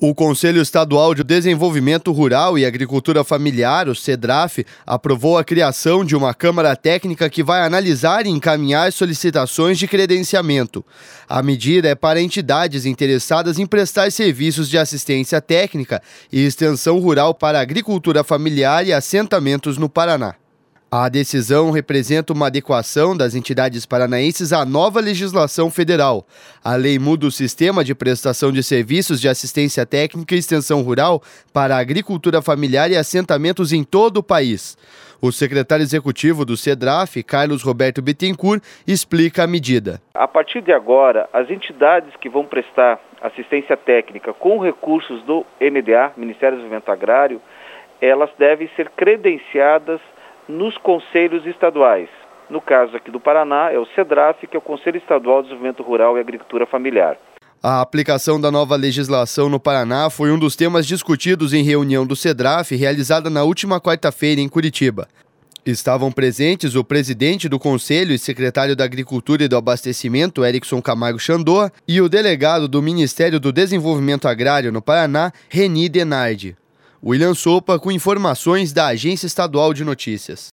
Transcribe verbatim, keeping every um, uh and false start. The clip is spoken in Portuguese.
O Conselho Estadual de Desenvolvimento Rural e Agricultura Familiar, o CEDRAF, aprovou a criação de uma Câmara Técnica que vai analisar e encaminhar solicitações de credenciamento. A medida é para entidades interessadas em prestar serviços de assistência técnica e extensão rural para a agricultura familiar e assentamentos no Paraná. A decisão representa uma adequação das entidades paranaenses à nova legislação federal. A lei muda o sistema de prestação de serviços de assistência técnica e extensão rural para a agricultura familiar e assentamentos em todo o país. O secretário executivo do CEDRAF, Carlos Roberto Bittencourt, explica a medida. A partir de agora, as entidades que vão prestar assistência técnica com recursos do M D A, Ministério do Desenvolvimento Agrário, elas devem ser credenciadas nos conselhos estaduais. No caso aqui do Paraná, é o CEDRAF, que é o Conselho Estadual de Desenvolvimento Rural e Agricultura Familiar. A aplicação da nova legislação no Paraná foi um dos temas discutidos em reunião do CEDRAF realizada na última quarta-feira em Curitiba. Estavam presentes o presidente do Conselho e secretário da Agricultura e do Abastecimento, Erickson Camargo Xandô, e o delegado do Ministério do Desenvolvimento Agrário no Paraná, Reni Denardi. William Sopa, com informações da Agência Estadual de Notícias.